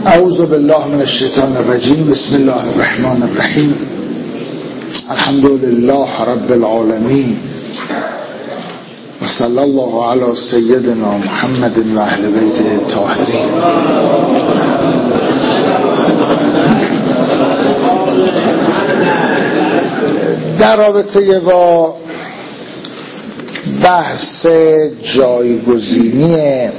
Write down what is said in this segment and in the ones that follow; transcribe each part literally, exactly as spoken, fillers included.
اعوذ بالله من الشیطان الرجیم. بسم الله الرحمن الرحیم. الحمد لله رب العالمین و صلی الله علی سیدنا محمد و اهل بیته الطاهرین. در رابطه با بحث جایگزینی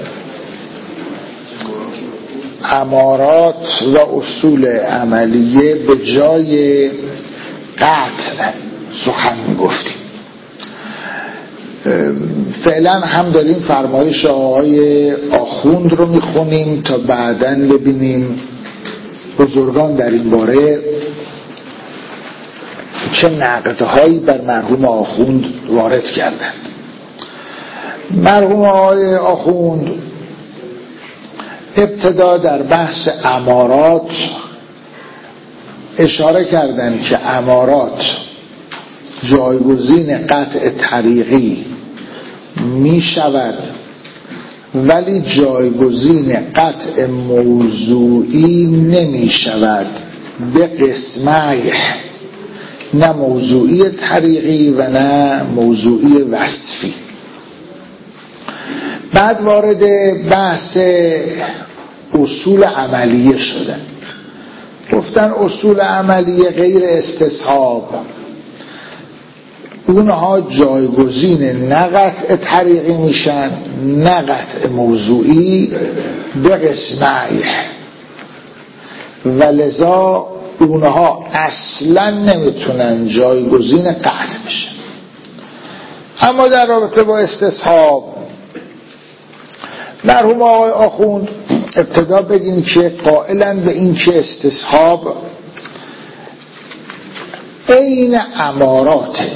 امارات و اصول عملیه به جای قطع سخن میگفتیم. فعلا هم داریم فرمایش آقای آخوند رو میخونیم تا بعداً ببینیم بزرگان در این باره چه نقدهایی بر مرحوم آخوند وارد کردند. مرحوم آقای آخوند ابتدا در بحث امارات اشاره کردند که امارات جایگزین قطع طریقی می شود ولی جایگزین قطع موضوعی نمی شود به قسمه، نه موضوعی طریقی و نه موضوعی وصفی. بعد وارد بحث اصول عملیه شدن. گفتن اصول عملیه غیر استصحاب، اونها جایگزین نه قطع طریقی میشن نه قطع موضوعی به قسمه، و لذا اونها اصلا نمیتونن جایگزین قطع بشن. اما در رابطه با استصحاب مرحوم آقای آخوند ابتدا بگیم که قائلن به این که استصحاب عین اماراته،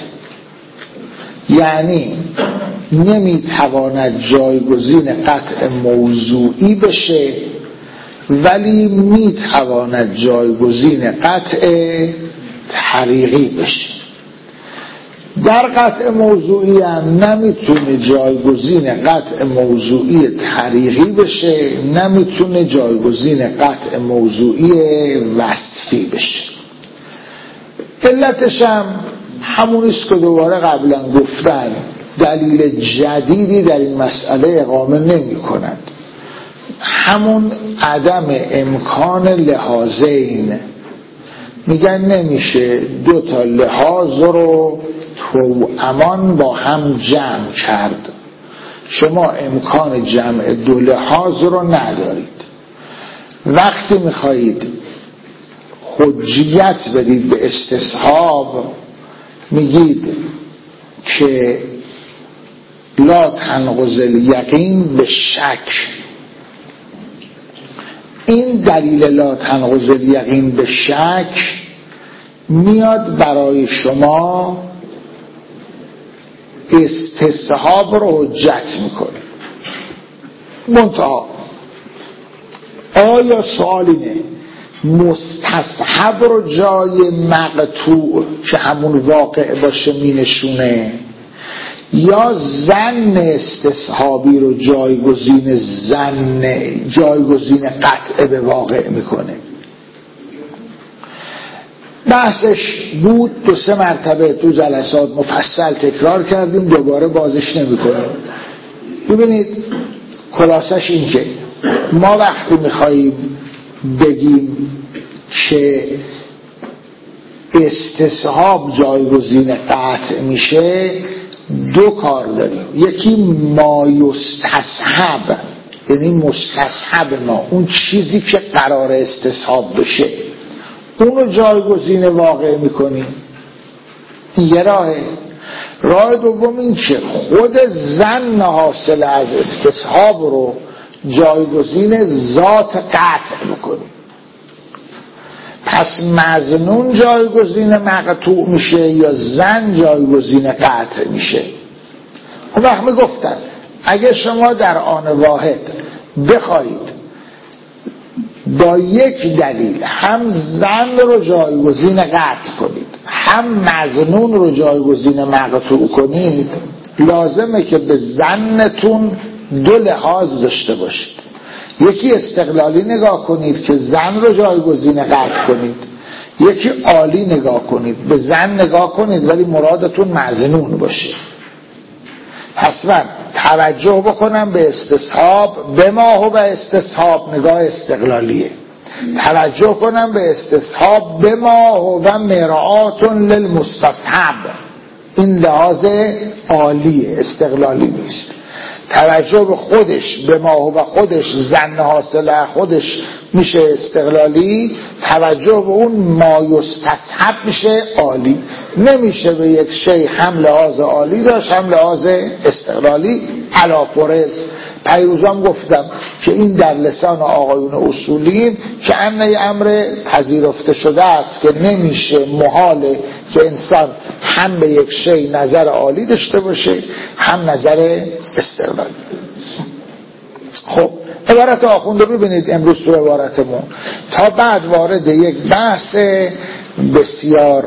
یعنی نمیتواند جایگزین قطع موضوعی بشه ولی میتواند جایگزین قطع طریقی بشه. در قطع موضوعی هم نمیتونه جایگزین قطع موضوعی طریقی بشه، نمیتونه جایگزین قطع موضوعی وصفی بشه. علتش هم همونیست که دوباره قبلا گفتن، دلیل جدیدی در این مسئله اقامه نمی کنند. همون عدم امکان لحاظین، میگن نمیشه دو تا لحاظ رو توامان با هم جمع کرد. شما امکان جمع دو لحاظ رو ندارید. وقتی میخواهید حجیت بدید به استصحاب میگید که لا تنقض الیقین به شک. این دلیل لا تنقض الیقین به شک میاد برای شما استصحاب رو حجت میکنه. منتها آیا سوال اینه مستصحب رو جای مقطوع که همون واقع باشه می نشونه، یا ظن استصحابی رو جایگزین ظن جایگزین قطع به واقع میکنه؟ بحثش بود، دو سه مرتبه تو جلسات مفصل تکرار کردیم، دوباره بازش نمی کنیم. ببینید خلاصش این که ما وقتی میخواییم بگیم که استصحاب جایگزین قطع میشه دو کار داریم. یکی ما یستصحب، یعنی مستصحب ما، اون چیزی که قرار استصحاب بشه اونو جایگزین واقع میکنیم. یه راهه. راه دوم این که خود ظن حاصل از استصحاب رو جایگزین ذات قطع میکنیم. پس مظنون جایگزین مقطوع میشه یا ظن جایگزین قطع میشه. اون وقت میگفتن اگه شما در آن واحد بخواهید با یک دلیل هم ظن رو جایگزین قطع کنید هم مظنون رو جایگزین مقطوع کنید، لازمه که به ظنتون دو لحاظ داشته باشید. یکی استقلالی نگاه کنید که زن رو جایگزین قطع کنید، یکی عالی نگاه کنید، به زن نگاه کنید ولی مرادتون مظنون باشه. پس من توجه بکنم به استصحاب، به ما و استصحاب نگاه استقلالیه، توجه کنم به استصحاب به ما و مراعات للمستصحب، این لحاظ عالیه، استقلالی نیست. توجه به خودش، به ما و خودش، زن حاصله خودش میشه استقلالی، توجه به اون ما یستصحب میشه عالی. نمیشه به یک شی هم لحاظ عالی داشت هم لحاظ استقلالی. علا فرض پیروزم گفتم که این در لسان آقایون اصولین که انه امر پذیرفته شده است که نمیشه، محاله که انسان هم به یک شی نظر عالی داشته باشه هم نظر استقلالی. خب عبارت آخونده ببینید امروز تو عبارتمون تا بعد وارد یک بحث بسیار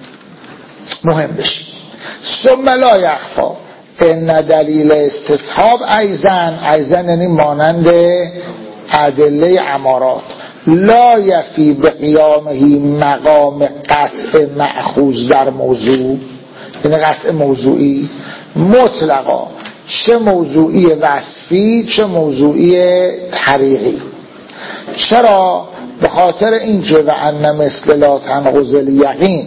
مهم بشیم. ثم لا یخفا ان دلیل استصحاب ایزن، ایزن یعنی مانند ادله امارات، لا یفی به قیامه مقام قطع مأخوذ در موضوع، یعنی قطع موضوعی مطلقا، چه موضوعی وصفی چه موضوعی طریقی. چرا؟ به خاطر اینکه و ان مثل لا تنقض الیقین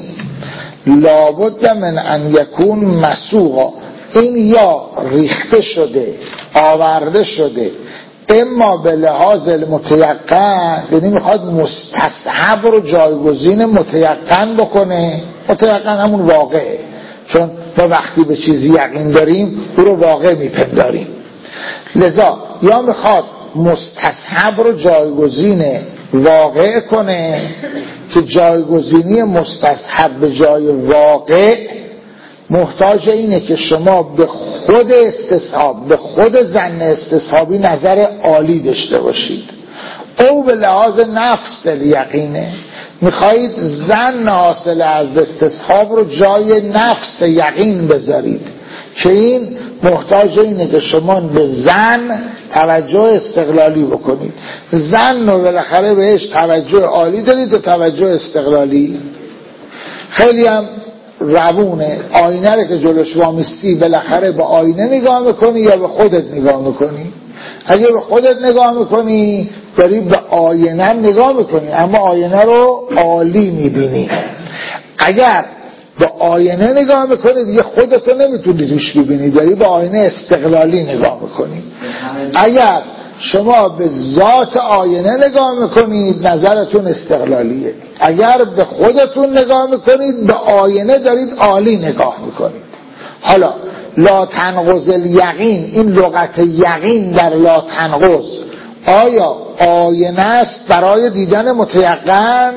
لابد من ان یکون مسوغا، این یا ریخته شده آورده شده اما به لحاظ المتیقن، یعنی میخواد مستصحب رو جایگزین متیقن بکنه. متیقن همون واقعه، چون ما وقتی به چیزی یقین داریم او رو واقع میپنداریم. لذا یا میخواد مستصحب رو جایگزین واقع کنه که جایگزینی مستصحب به جای واقع محتاج اینه که شما به خود استصحاب، به خود ظن استصحابی نظر عالی داشته باشید. او به لحاظ نفس یقینه، میخواهید ظن حاصل از استصحاب رو جای نفس یقین بذارید که این محتاج اینه که شما به ظن توجه استقلالی بکنید. ظن رو بالاخره بهش توجه عالی دارید و توجه استقلالی. خیلی هم روونه، آینه رو که جلوش وامیستی بالاخره به آینه نگاه میکنی یا به خودت نگاه میکنی؟ اگه به خودت نگاه میکنی داری به آینه هم نگاه میکنی اما آینه رو عالی میبینی. اگر به آینه نگاه میکنی دیگه خودتو نمیتونی روش ببینی، داری به آینه استقلالی نگاه میکنی. اگر شما به ذات آینه نگاه میکنید نظرتون استقلالیه، اگر به خودتون نگاه میکنید به آینه دارید عالی نگاه میکنید. حالا لا تنقض الیقین، این لغت یقین در لا تنقض آیا آینه است برای دیدن متیقن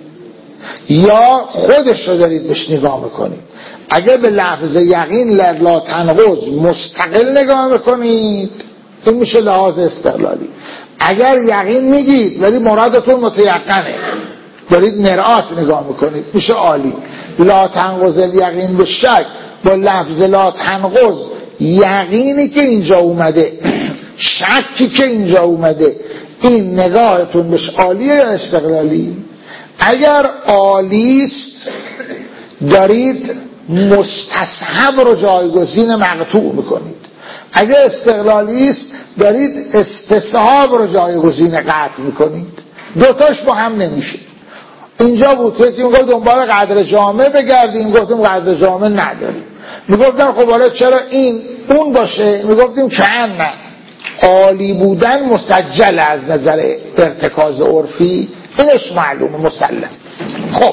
یا خودش رو دارید بهش نگاه میکنید؟ اگر به لفظ یقین لا تنقض مستقل نگاه میکنید این میشه لحاظ استقلالی. اگر یقین میگید ولی مرادتون متیقنه، دارید مرآت نگاه میکنید، میشه عالی. لا تنقض الیقین به شک با لفظ لا تنقض، یقینی که اینجا اومده شکی که اینجا اومده، این نگاهتون بهش عالیه یا استقلالی؟ اگر عالیست دارید مستصحب رو جایگزین مقطوع میکنید، اگر استقلالیست دارید استصحاب رو جایگزین قطع میکنید. دوتاش با هم نمیشه. اینجا بود که میگفت دنبال قدر جامع بگردیم، گفتیم قدر جامع نداریم. میگفتن خب حالا چرا این اون باشه؟ میگفتیم که نه، عالی بودن مسجل از نظر ارتکاز عرفی، اینش معلومه مسلس. خب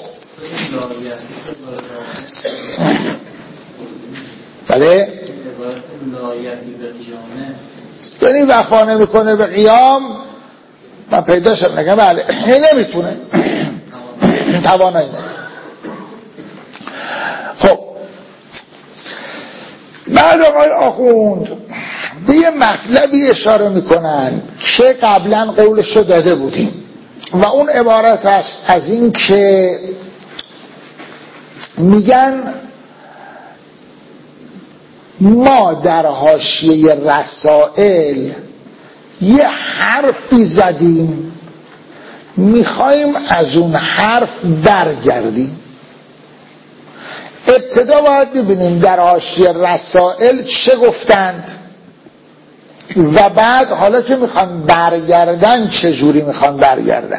بله یعنی وفا نمیکنه به قیام، من پیداشم نگم بله این نمیتونه توانایی نه. خب بعد آقای آخوند به یه مطلبی اشاره میکنن که قبلا قولشو داده بودیم و اون عبارت است از این که میگن ما در حاشیه رسائل یه حرفی زدیم میخوایم از اون حرف برگردیم. ابتدا باید ببینیم در حاشیه رسائل چه گفتند و بعد حالا که میخوان برگردن چجوری میخوان برگردن.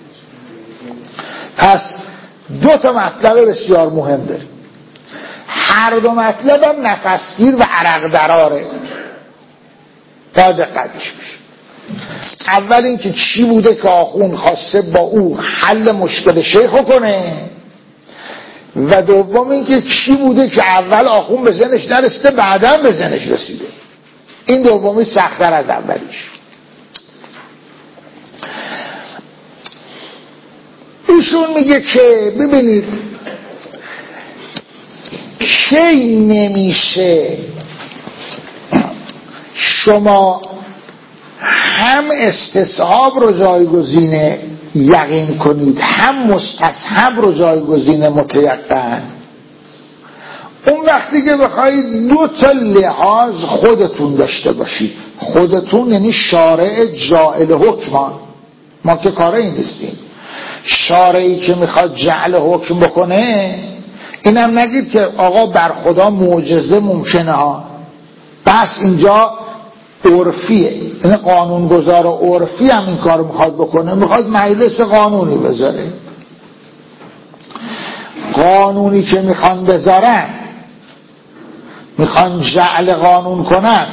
پس دو تا مطلب بسیار مهم داریم، هر دو مطلب هم نفسگیر و عرق دراره، باید دقتش بشه. اول اینکه چی بوده که آخوند خواسته با او حل مشکل شیخ کنه، و دوم اینکه چی بوده که اول آخوند به ذهنش نرسیده بعداً به ذهنش رسیده. این دومی سخت‌تر از اولیش. ایشون میگه که ببینید کی نمیشه شما هم استصحاب رو جایگزین یقین کنید هم مستصحب رو جایگزین متیقن؟ اون وقتی که بخواید دو تا لحاظ خودتون داشته باشید. خودتون یعنی شارع جاعل حکمان، ما که کاره این نیستیم. شارعی که میخواد جعل حکم بکنه، اینم نگید که آقا بر خدا معجزه ممکنه ها، بس اینجا عرفیه، یعنی قانونگذار عرفی هم این کار میخواد بکنه، میخواد مجلس قانونی بذاره. قانونی که میخوان بذارن، میخوان جعل قانون کنن،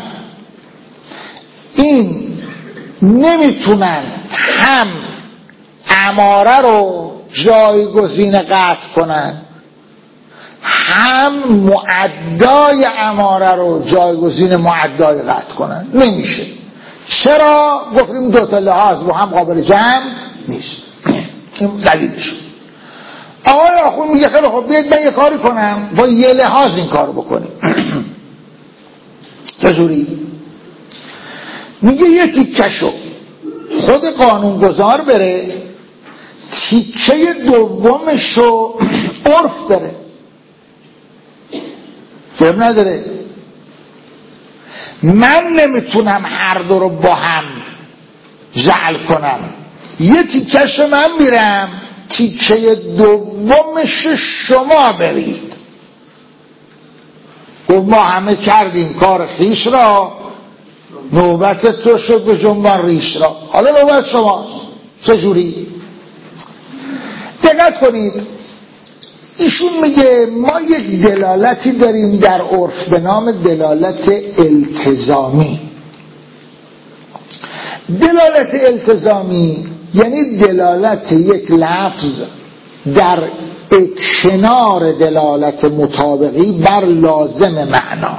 این نمیتونن هم اماره رو جایگزین قطع کنن هم معدای اماره رو جایگزین معدای قطع کنن. نمیشه. چرا؟ گفتیم دو تا لحاظ با هم قابل جمع نیست. این دلیلش. آقای آخوند میگه خیلی خب بیاید من یه کاری کنم، با یه لحاظ این کار بکنیم. چجوری؟ میگه یه تیکشو خود قانونگذار بره، تیکه دومشو عرف بره. فهم نداره؟ من نمیتونم هر دو رو با هم جعل کنم، یه تیکش من میرم، تیکه دومش شما برید. گفت ما همه کردیم کار خیش را، نوبت تو شد به جنبان ریش را، حالا نوبت شماست. چجوری؟ دقت کنید، ایشون میگه ما یک دلالتی داریم در عرف به نام دلالت التزامی. دلالت التزامی یعنی دلالت یک لفظ در کنار دلالت مطابقی بر لازم معنا.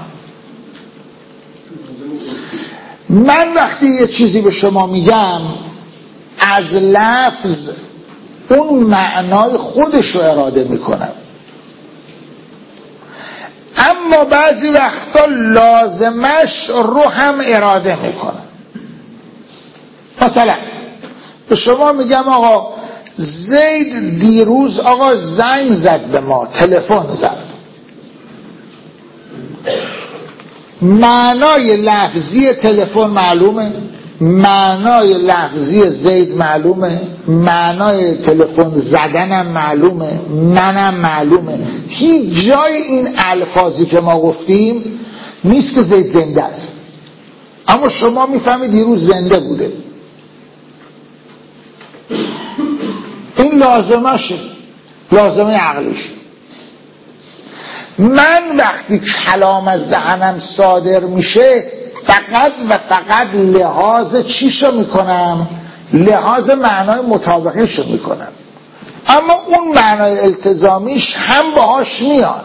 من وقتی یه چیزی به شما میگم، از لفظ اون معنای خودش رو اراده میکنم، اما بعضی وقتا لازمش رو هم اراده میکنم. مثلا به شما میگم آقا زید دیروز آقا زنگ زد به ما، تلفن زد. معنای لفظی تلفن معلومه، معنای لفظی زید معلومه، معنای تلفن زدنم معلومه، منم معلومه. هیچ جای این الفاظی که ما گفتیم نیست که زید زنده است، اما شما میفهمید دیروز زنده بوده. این لازمشه، لازمه عقلیشه. من وقتی کلام از دهنم صادر میشه فقط و فقط لحاظ چیشو میکنم؟ لحاظ معنای مطابقیشو میکنم، اما اون معنای التزامیش هم باهاش میاد.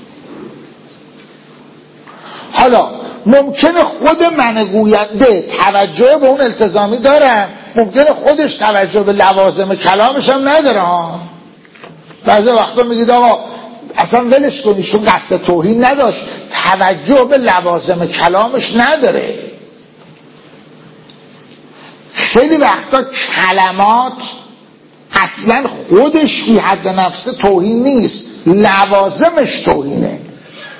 حالا ممکنه خود من گوینده توجه به اون التزامی دارم، ممکنه خودش توجه به لوازم کلامش هم نداره ها. بعضی وقتا میگید آقا اصلا ولش کنی، چون قصد توهین نداشت، توجه به لوازم کلامش نداره. خیلی وقتا کلمات اصلا خودش فی حد نفسه توهین نیست، لوازمش توهینه،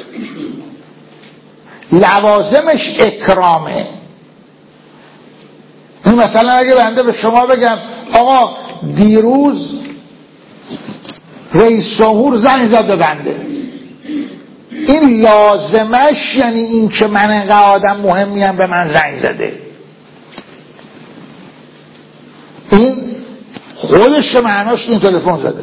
لوازمش اکرامه. این مثلا اگه بنده به شما بگم آقا دیروز رئیس جمهور زنگ زد به بنده، این لازمش یعنی این که من انقدر آدم مهمیم به من زنگ زده؟ این خودش که معناش این تلفن زده.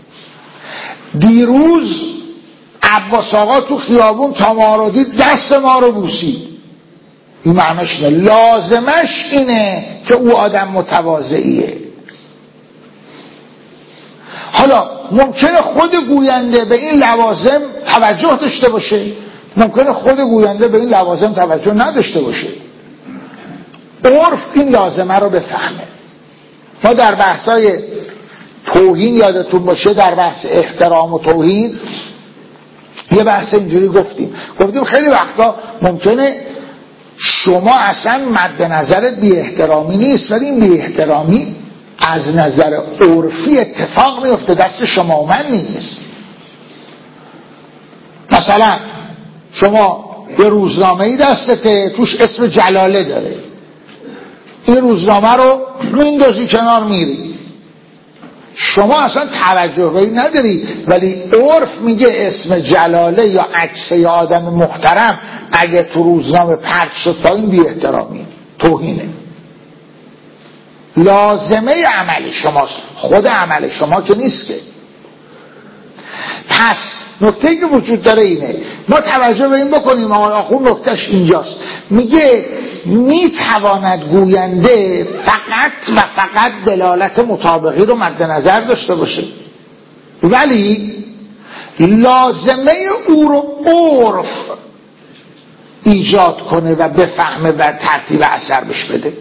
دیروز عباس آقا تو خیابون تا ما رو دید دست ما رو بوسید، این معناش اینه. لازمش اینه که او آدم متواضعیه. حالا ممکنه خود گوینده به این لوازم توجه داشته باشه، ممکنه خود گوینده به این لوازم توجه نداشته باشه. عرف این لازمه رو بفهمه. ما در بحثای توهین یادتون باشه، در بحث احترام و توهین یه بحث اینجوری گفتیم گفتیم خیلی وقتا ممکنه شما اصلا مد نظرت بی احترامی نیست، ولی این بی احترامی از نظر عرفی اتفاق میفته، دست شما و من نیست. مثلا شما یه روزنامه‌ای دستته توش اسم جلاله داره، این روزنامه رو میندازی کنار میری، شما اصلا توجه به این نداری، ولی عرف میگه اسم جلاله یا عکس یا آدم محترم اگه تو روزنامه پرت شد تا این بی احترامی، توهینه. لازمه عمل شماست، خود عمل شما که نیست که. پس نکته که وجود داره اینه، ما توجه به این بکنیم. آخون نکتهش اینجاست، میگه میتواند گوینده فقط و فقط دلالت مطابقی رو مد نظر داشته باشه، ولی لازمه او رو عرف ایجاد کنه و بفهمه و ترتیب اثر بش بده.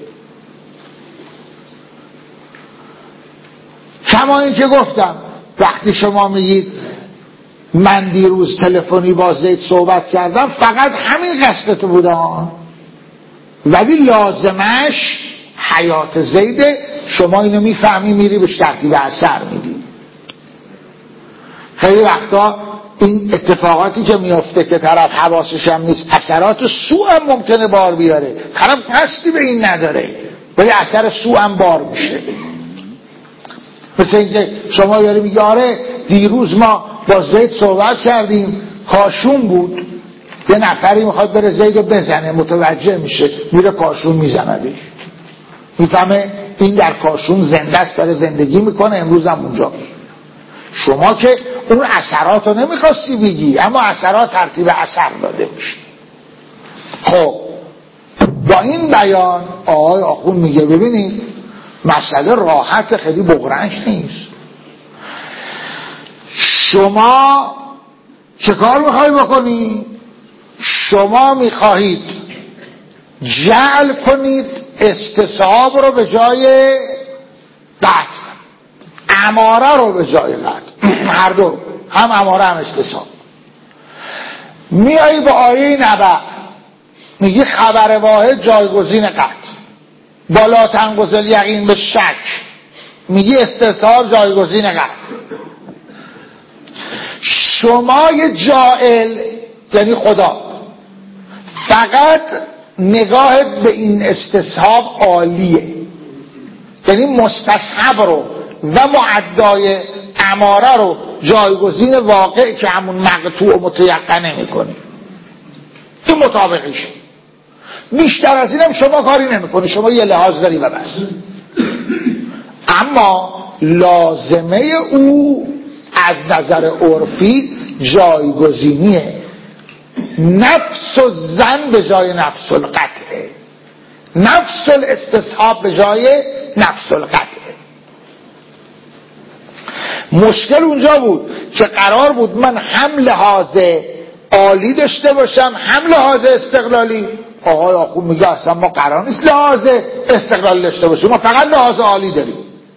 کما این که گفتم وقتی شما میگید من دیروز تلفنی با زید صحبت کردم، فقط همین قصدت بوده، ولی لازمش حیات زیده، شما اینو میفهمی میری بهش ترتیب اثر میدی. خیلی وقتا این اتفاقاتی که میفته که طرف حواسش هم نیست، اثرات سوء هم ممکنه بار بیاره، طرف قصدی به این نداره ولی اثر سوء هم بار میشه. مثل اینکه شما یاری میگه آره دیروز ما با زید صحبت کردیم، کاشون بود، یه نفری میخواد بره زید رو بزنه، متوجه میشه میره کاشون میزندش، میفهمه این در کاشون زنده است، داره زندگی میکنه، امروز هم اونجا. شما که اون اثرات رو نمیخواستی بگی، اما اثرات ترتیب اثر داده میشه. خب با این بیان آقای آخون میگه ببینید مسئله راحت، خیلی بغرنج نیست. شما چه کار میخوایی بکنی؟ شما میخواهید جعل کنید استصحاب رو به جای قطع، اماره رو به جای قطع، هر دو، هم اماره هم استصحاب. میایی به آیه نبأ میگی خبر واحد جایگزین قطع، بالا تنگزل یقین به شک میگی استصحاب جایگزین قطع. شما یه جائل یعنی خدا فقط نگاهت به این استصحاب عالیه، یعنی مستصحب رو و معدای اماره رو جایگزین واقع که همون مقطوع و متیقنه میکنی، این مطابقیشه. بیشتر از اینم شما کاری نمیکنی، شما یه لحاظ داری و بس. اما لازمه او از نظر عرفی جایگزینیه، نفس الظن به جای نفس القطعه، نفس الاستصحاب به جای نفس القطعه. مشکل اونجا بود که قرار بود من هم لحاظ عالی داشته باشم هم لحاظ استقلالی. آقای آخون میگه اصلا ما قرار نیست لحاظ استقلالی داشته باشیم، ما فقط لحاظ عالی داریم،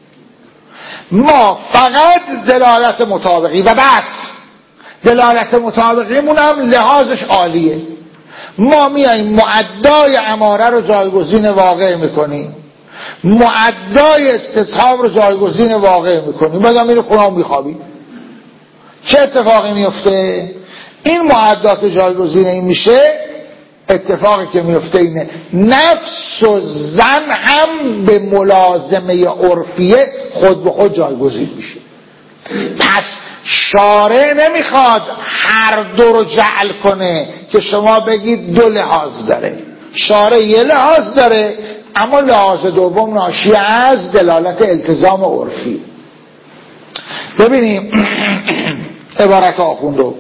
ما فقط دلالت مطابقی و بس. دلالت مطابقیمون هم لحاظش عالیه. ما میاییم معدای اماره رو جایگزین واقع میکنیم، معدای استصحاب رو جایگزین واقع میکنیم، بعد میره خونه میخوابی. چه اتفاقی میفته؟ این معدات جایگزین این میشه، اتفاقی که میفته اینه نفس و زن هم به ملازمه عرفیه خود به خود جایگزین میشه. پس شارع نمیخواد هر دو رو جعل کنه که شما بگید دو لحاظ داره. شارع یه لحاظ داره، اما لحاظ دوم ناشی از دلالت التزام عرفی. ببینیم عبارت آخوندو،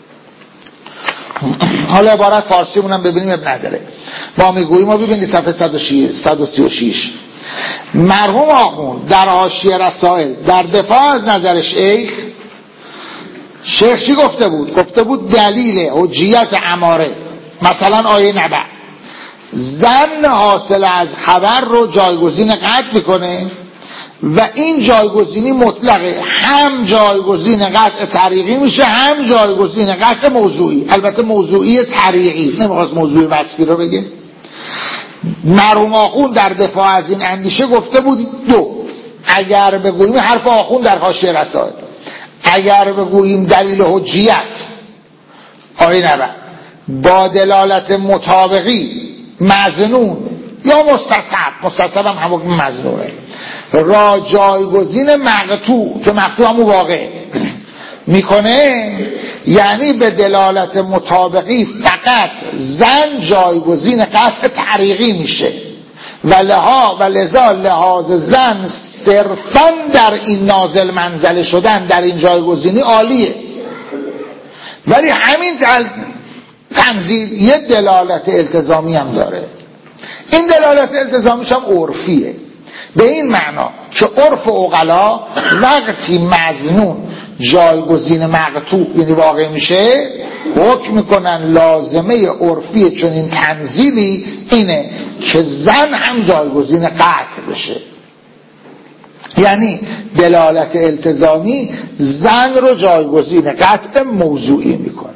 حالا عبارت فارسی مونم ببینیم اب نداره. ما میگوییم، ما ببینید صفحه صد و سی و شش. مرحوم آخوند در حاشیه رسائل در دفاع از نظر شیخ شیخ چی گفته بود؟ گفته بود دلیل حجیت اماره، مثلا آیه نبع، ظن حاصل از خبر رو جایگزین قطع میکنه و این جایگزینی مطلقه، هم جایگزین قطع طریقی میشه هم جایگزین قطع موضوعی. البته موضوعی طریقی، نمیخواست موضوعی وصفی رو بگه. مرحوم آخوند در دفاع از این اندیشه گفته بود دو، اگر بگوییم حرف آخوند در حاشیه رسائل، اگر بگوییم دلیل حجیت آیه نبع با دلالت مطابقی مظنون یا مستصحب، مستصحب هم همون مظنونه، را جایگزین مقطوع که مقطوع همون واقع میکنه، یعنی به دلالت مطابقی فقط زن جایگزین قطع طریقی میشه و لها و لذا لحاظ زن صرفاً در این نازل منزله شدن در این جایگزینی عالیه. ولی همین تنزیل یه دلالت التزامی هم داره. این دلالت التزامیش هم عرفیه، به این معنا که عرف عقلا وقتی مظنون جایگزین مقطوع یعنی واقع میشه، حکم میکنن لازمه عرفی چون این تنزیلی اینه که زن هم جایگزین قطع بشه. یعنی دلالت التزامی زن رو جایگزین قطع موضوعی میکنه.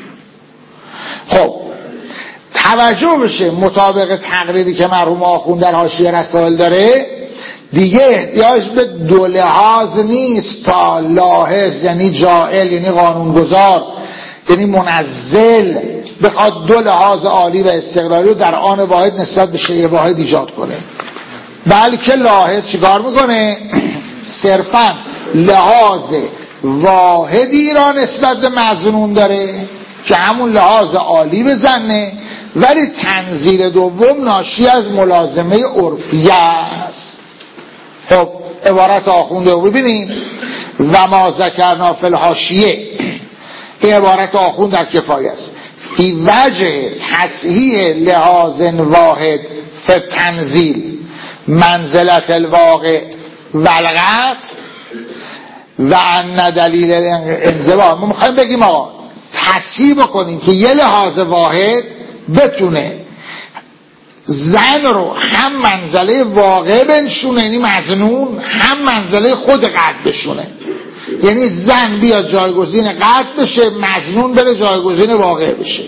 خب توجه بشه مطابق تقریری که مرحوم آخوند در حاشیه رسائل داره، دیگه احتیاج به دو لحاظ نیست تا لاحظ یعنی جائل یعنی قانونگذار یعنی منزل بخواد دو لحاظ عالی و استقلالی رو در آن واحد نسبت به شیء واحد ایجاد کنه، بلکه لاحظ چیکار میکنه؟ صرفا لحاظ واحدی را نسبت به مظنون داره که همون لحاظ عالی بزنه، ولی تنزیل دوم ناشی از ملازمه عرفیه است. خب عبارت آخونده رو ببینیم. و ما ذکرنا فی الحاشیه، این عبارت آخوند در کفایه است، فی وجه تصحیح لحاظ واحد فی تنزیل منزلت الواقع والغت و ان دلیل انزوا. ما میخوایم بگیم آقا تصحیح بکنیم که یه لحاظ واحد بتونه زن رو هم منزله واقع بنشونه یعنی مظنون، هم منزله خود قطع بشونه، یعنی زن بیاد جایگزین قطع بشه، مظنون بره جایگزین واقع بشه.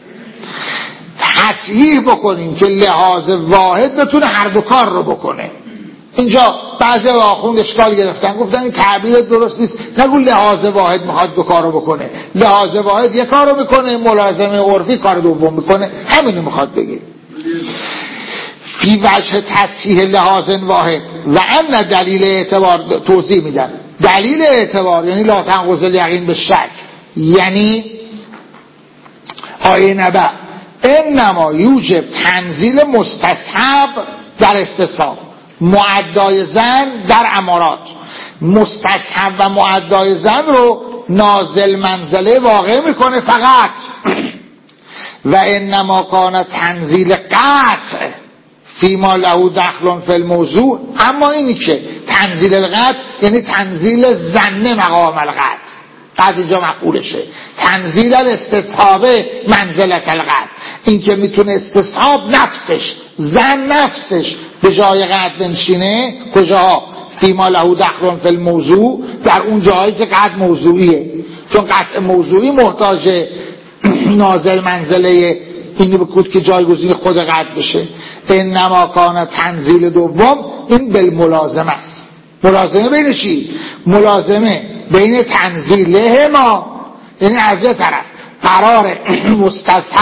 تصحیح بکنیم که لحاظ واحد بتونه هر دو کار رو بکنه. اینجا بعضی آخوند اشکال گرفتن، گفتن این تعبیر درست نیست، نگو لحاظ واحد میخواد دو کار رو بکنه، لحاظ واحد یک کار رو میکنه، ملازمه عرفی کار دوم میکنه، همینو میخواد بگه. فی وجه تصحیح لحاظ واحد و ان دلیل اعتبار، توضیح میدن دلیل اعتبار یعنی لا تنقض الیقین به شک، یعنی آیه نبع انما یوجب تنزیل مستصحب در استصحاب، معدای زن در امارات، مستصحب و معدای زن رو نازل منزله واقع میکنه فقط. و انما کان تنزیل قطع فیما له دخل فی الموضوع، اما اینی که تنزیل القطع یعنی تنزیل زن مقام القطع، قطع اینجا مفعولشه، تنزیل الاستصحاب منزلت القطع، این که میتونه استصحاب نفسش زن نفسش به جای قطع بنشینه. کجاها؟ فیما له دخل فی الموضوع، در اون جایی که قطع موضوعیه، چون قطع موضوعی محتاج نازل منزله اینی بکود که جایگزین خود قطع بشه. انما کان تنزیل دوم این بالملازمه است. ملازمه بین چی؟ ملازمه بین تنزیله ما، یعنی از یه طرف قرار مستصحب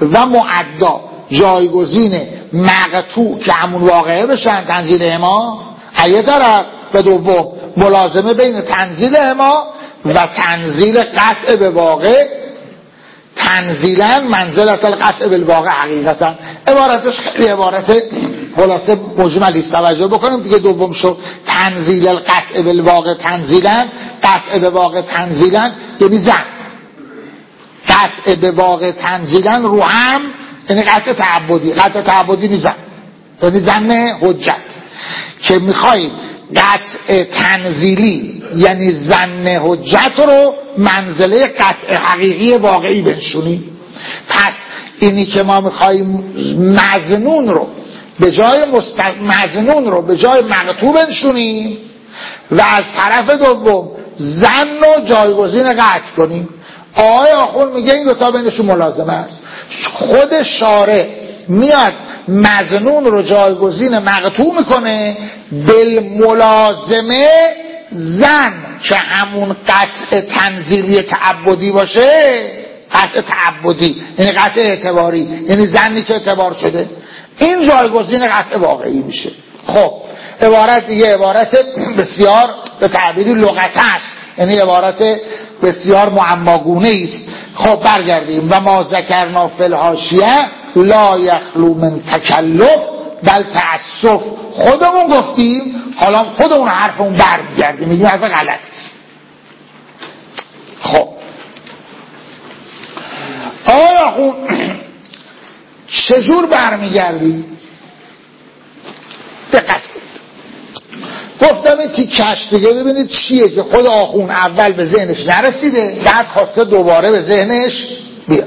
و معدا جایگزین مقطوع که همون واقعه بشن تنزیل ما یه طرف، و دوم ملازمه بین تنزیل ما و تنزیل قطع به واقع. تنزیلا منزلت القطع بالواقع حقیقتا. عبارتش خیلی عبارت خلاصه مجملی است، توجه بکنیم دیگه. دوم شو تنزیل القطع بالواقع تنزیلا، قطع به واقع تنزیلا یعنی زن. قطع به واقع تنزیلا رو هم یعنی قطع تعبدی. قطع تعبدی نیست زن، یعنی زن حجت. که میخواییم قطع تنزیلی یعنی زن حجت رو منزله قطع حقیقی واقعی بنشونیم. پس اینی که ما میخواییم مظنون رو به جای مست... مظنون رو به جای مقطوع بنشونیم و از طرف دوم زن رو جایگزین قطع کنیم. آقای آخوند میگه این دوتا بینشون ملازمه است. خود شارع میاد مظنون رو جایگزین مقطوع میکنه، بالملازمه زن که همون قطع تنزیلی تعبدی باشه، قطع تعبدی یعنی قطع اعتباری، یعنی زنی که اعتبار شده، این جایگزین قطع واقعی میشه. خب عبارت دیگه عبارت بسیار به تعبیری لغت است، یعنی عبارت بسیار معماگونه است. خب برگردیم. و ما ذکرنا فی الحاشیه لا یخلو من تکلف بل تأسف. خودمون گفتیم، حالا خودمون حرفمون برمیگردیم میگیم حرف غلط است. خب آیا خون چجور برمیگردیم؟ دقت کنید. گفتم این تیکش دیگه ببینید چیه که خود آخون اول به ذهنش نرسیده، بعد خواسته دوباره به ذهنش بیاد.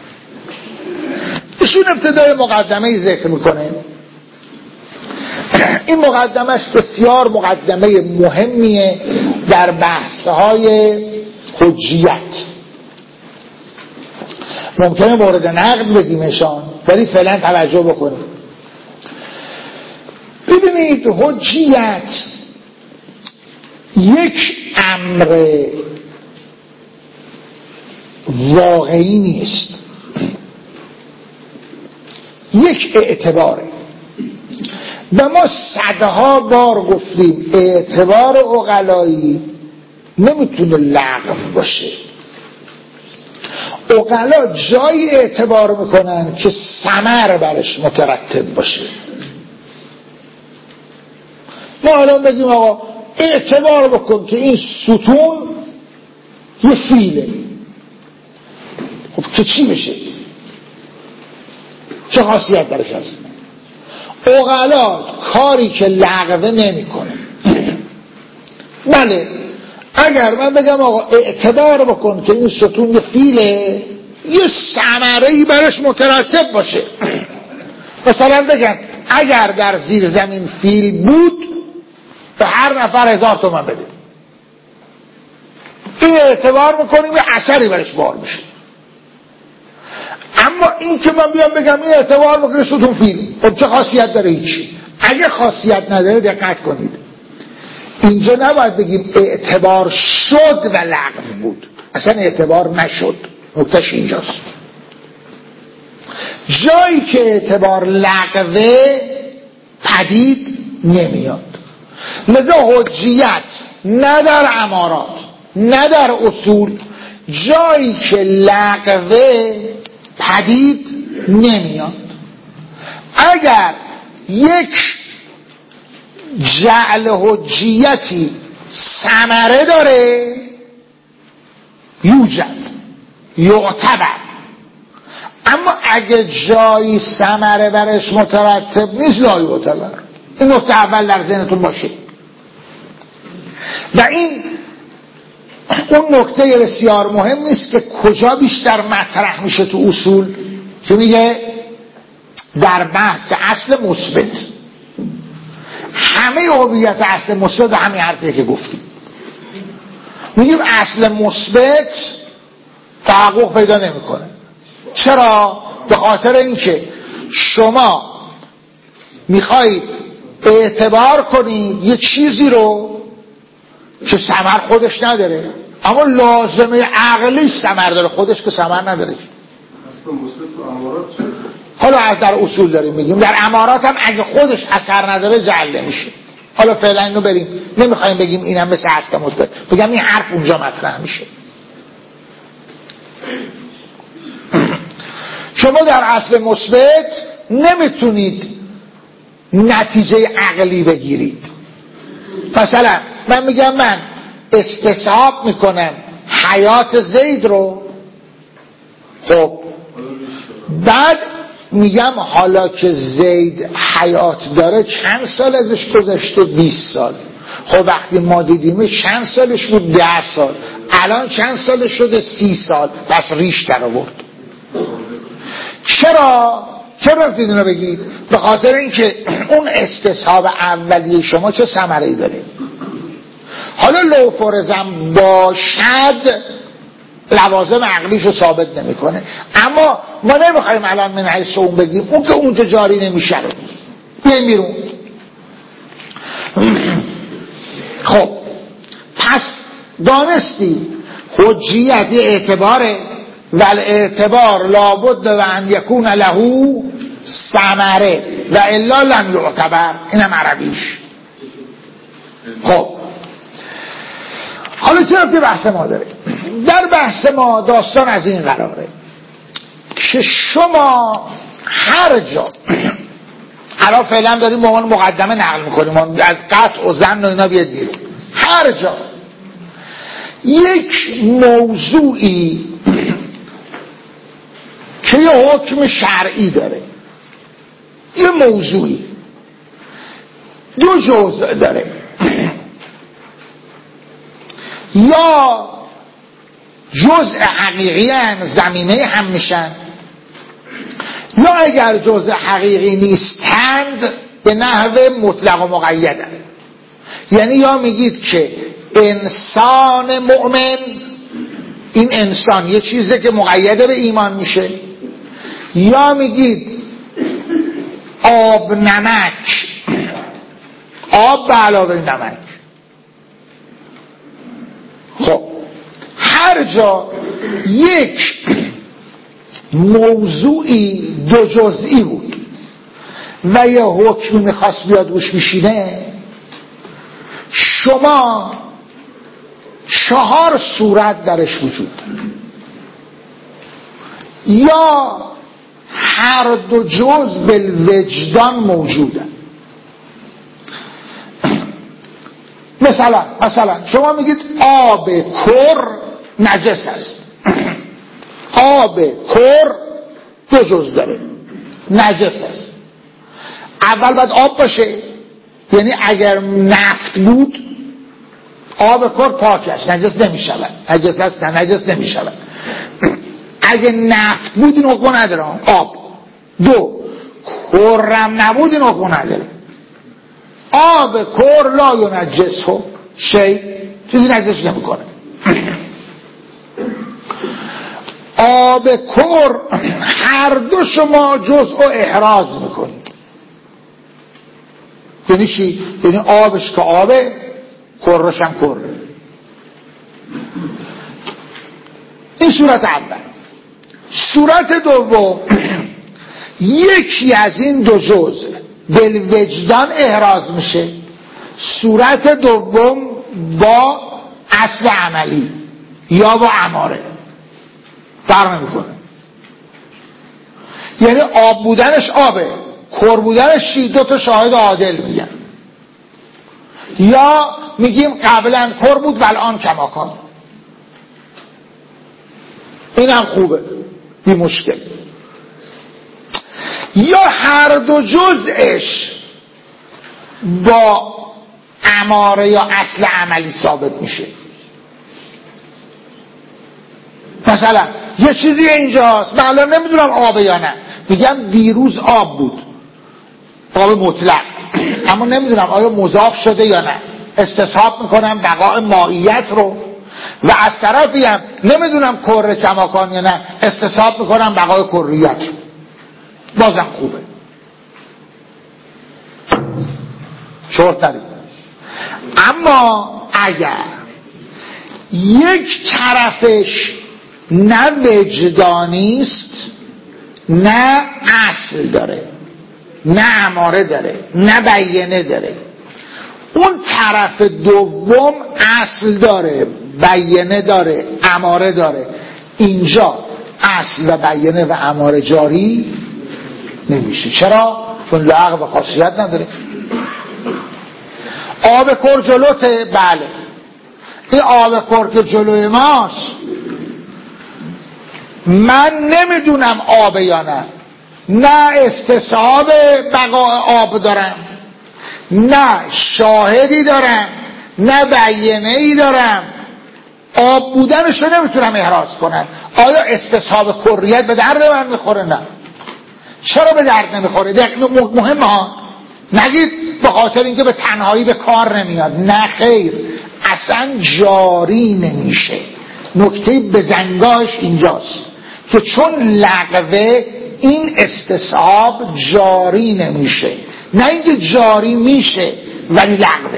ایشون ابتدای مقدمه ذکر میکنه. این مقدمش بسیار مقدمه مهمیه در بحث‌های حجیت. ممکنه مورد نقد بدیمشان ولی فعلا توجه بکنید. ببینید حجیت یک امر واقعی نیست، یک اعتباره. و ما صدها بار گفتیم اعتبار عقلایی نمیتونه لغو باشه. عقلا جایی اعتبار میکنن که ثمر برش مترتب باشه. ما الان بگیم آقا اعتبار بکن که این ستون یه فیله، خب که چی بشه؟ چه خاصیت درش هست؟ عقلا کاری که لغوه نمی کنه. بله اگر من بگم آقا اعتبار بکن که این ستون یه فیله، یه ثمره‌ای برش مترتب باشه. مثلا بگم اگر در زیر زمین فیل بود به هر نفر هزار تومن بده، این اعتبار میکنیم یه اثری برش بار میشه. اما این که من بیام بگم این اعتبار میکنه ستون فیل، خب چه خاصیت داره؟ هیچی. اگه خاصیت نداره دقت کنید، اینجا نباید بگیم اعتبار شد و لغو بود. اصلا اعتبار نشد، نکتهش اینجاست. جایی که اعتبار لغوه پدید نمیاد. لذا حجیت نه در امارات نه در اصول، جایی که لغوه پدید نمیاد. اگر یک جعل حجیتی ثمره داره یوجد یعتبر، اما اگه جایی ثمره برش مترتب نیست لا یعتبر. این نکته اول در ذهنتون باشه. و این اون نکته بسیار مهم است که کجا بیشتر مطرح میشه تو اصول، که میگه در بحث اصل مثبت. همه هویت اصل مثبت و همین حرفیه که گفتیم. میگیم اصل مثبت تحقق پیدا نمیکنه. چرا؟ به خاطر اینکه شما میخواید اعتبار کنید یه چیزی رو که ثمر خودش نداره، اما لازمه عقلی ثمر داره، خودش که ثمر نداره. اصلا مثبت حالا در اصول داریم میگیم، در امارات هم اگه خودش اثر نداره جعل نمیشه. حالا فعلا اینو بریم، نمیخوایم بگیم اینم مثل اصل مثبت، بگم این حرف اونجا مطرح میشه. شما در اصل مثبت نمیتونید نتیجه عقلی بگیرید. مثلا من میگم من استصحاب میکنم حیات زید رو، خب بعد میگم حالا که زید حیات داره چند سال ازش گذشته؟ بیست سال. خب وقتی ما دیدیمش چند سالش بود؟ ده سال. الان چند سالش شده؟ سی سال. پس ریش در آورد. چرا؟ چرا رفتید اینو بگید؟ به خاطر اینکه اون استصحاب اولیه شما چه ثمره‌ای داره. حالا لو فرضم باشد لوازم عقلیشو ثابت نمیکنه، اما ما نمیخوایم الان من حیث اون بگیم اون که اونجا جاری نمیشه رو بگیم بیرون. خب پس دانستی حجیت اعتباره، ول اعتبار لابد و ان یکون له ثمره و الا لم یعتبر. اینم عربیش. خب حالا چرا که بحث ما داره؟ در بحث ما داستان از این قراره که شما هر جا الان فعلا داریم به عنوان مقدمه نقل میکنیم از قطع و ظن و اینا بیاد بیرون، هر جا یک موضوعی که یه حکم شرعی داره، یه موضوعی دو جزء داره، یا جزء حقیقی هن زمینه هم میشن، یا اگر جزء حقیقی نیستند به نحو مطلق و مقیدن. یعنی یا میگید که انسان مؤمن، این انسان یه چیزه که مقیده به ایمان میشه، یا میگید آب نمک، آب به علاوه نمک. خب هر جا یک موضوعی دو جزئی بود و یه حکمی میخواست بیاد روش میشینه، شما چهار صورت درش وجود داره. یا هر دو جز بالوجدان موجودن. مثلا مثلا شما میگید آب کر نجس است. آب کر دو جز داره، نجس است. اول باید آب باشه، یعنی اگر نفت بود آب کر پاک است، نجس نمی شود. نجس است نه نجس نمی شود. اگه نفت بود این حکم نداره آب. دو کرم نبود این حکم نداره. آب کر لا ینجسه شیء، چیزی نجس نمیکنه. آب کر هر دو شما جزء و احراز میکنید. یعنی چی؟ یعنی آبش که آبه، کرش هم کره. این صورت اول. صورت دوم، یکی از این دو جزء بالوجدان احراز میشه. صورت دوم با اصل عملی یا با اماره فرق نمیکنه. یعنی آب بودنش آبه، کر بودنش چی؟ دو تا شاهد عادل میگن. یا میگیم قبلا کر بود و الان کماکان. اینم خوبه، بی مشکل. یا هر دو جزءش با اماره یا اصل عملی ثابت میشه. مثلا یه چیزی اینجاست، من الان نمیدونم آبه یا نه، میگم دیروز آب بود، آب مطلق، اما نمیدونم آیا مضاف شده یا نه. استصحاب میکنم بقاء مائیت رو، و از طرفی هم نمیدونم کره کماکان یا نه، استصحاب میکنم بقاء کریت رو. بازم خوبه، شورت ندید. اما اگر یک طرفش نه وجدانیست نه اصل داره، نه اماره داره، نه بیانه داره. اون طرف دوم اصل داره، بیانه داره، اماره داره. اینجا اصل و بیانه و اماره جاری نمیشه. چرا؟ چون لغو خاصیت نداره. آب کر جلوته، بله این آب کر که جلوی ماست من نمیدونم آب یا نه، نه استصحاب بقاء آب دارم، نه شاهدی دارم، نه بیانه‌ای دارم، آب بودنش رو نمیتونم احراز کنم. آیا استصحاب کریت به درد من میخوره؟ نه. چرا به درد نمیخوره؟ مهمه ها، نگید به خاطر اینکه به تنهایی به کار نمیاد. نه خیر، اصلا جاری نمیشه. نکته بزنگاهش اینجاست که چون لغوه این استصحاب جاری نمیشه، نه اینکه جاری میشه ولی لغوه.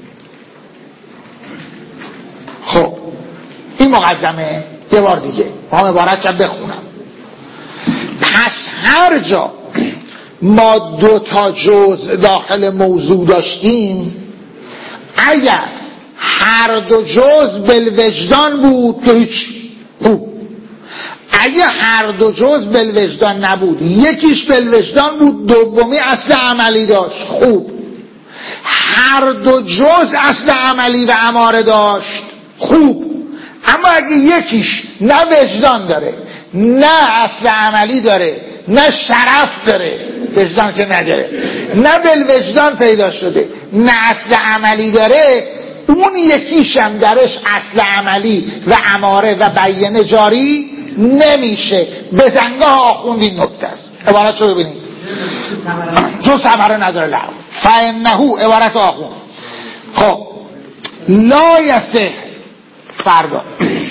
خب این مقدمه. یه بار دیگه ما عبارت رو بخونم. پس هر جا ما دو تا جزء داخل موضوع داشتیم، اگر هر دو جزء بالوجدان بود که هیچ خوب، اگه هر دو جزء بالوجدان نبود، یکیش بالوجدان بود دومی اصل عملی داشت، خوب. هر دو جزء اصل عملی و اماره داشت، خوب. اما اگه یکیش نه وجدان داره، نه اصل عملی داره، نه شرف داره، وجدان که نداره، نه بالوجدان پیدا شده، نه اصل عملی داره، اون یکیشم درش اصل عملی و اماره و بیانه جاری نمیشه. بزنگاه آخوند این نکته است. عبارت رو ببینید، جو ثمره نداره لغو. فانه عبارت آخوند. خب لا یصح، فردا